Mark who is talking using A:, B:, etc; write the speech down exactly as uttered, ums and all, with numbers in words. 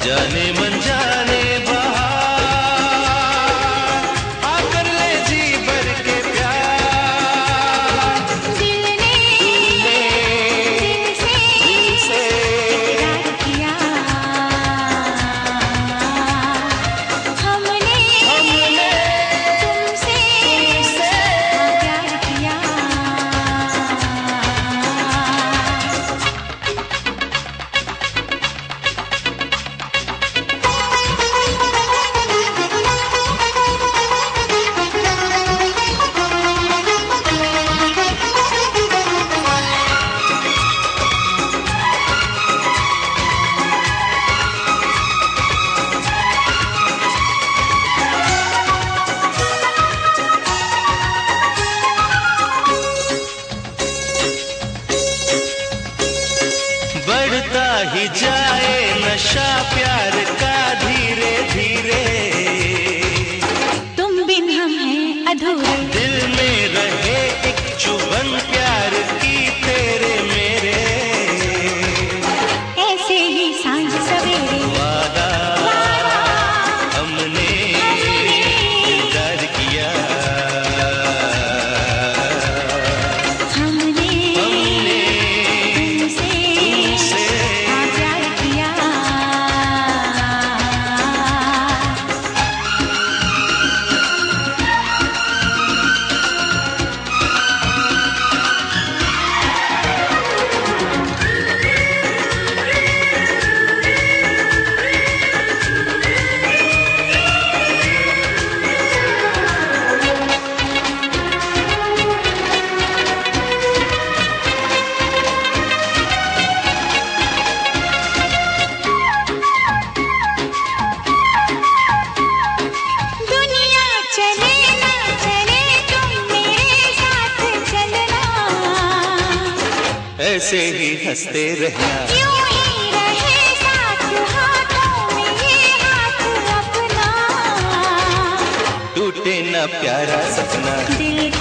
A: जाने मन जाने बहार आकर ले जी भर के प्यार।
B: दिल ने दिल से इकरार किया, हमने
A: हमने
B: तुमसे प्यार किया।
A: बढ़ता ही जाए नशा प्यार का धीरे धीरे,
B: तुम बिन हम हैं अधूरे,
A: दिल में रहे एक चुभन प्यार की तेरे मेरे।
B: ऐसे ही सांझ सवेरे
A: वादा हमने इकरार किया,
B: हमने
A: हमने
B: तुमसे
A: तुमसे
B: प्यार किया। दुनिया चले ना चले तुम मेरे साथ चलना,
A: ऐसे ही हंसते रहना,
B: यूं ही रहे साथ हाथों में ये हाथ अपना।
A: टूटे ना प्यारा सपना।
B: दिल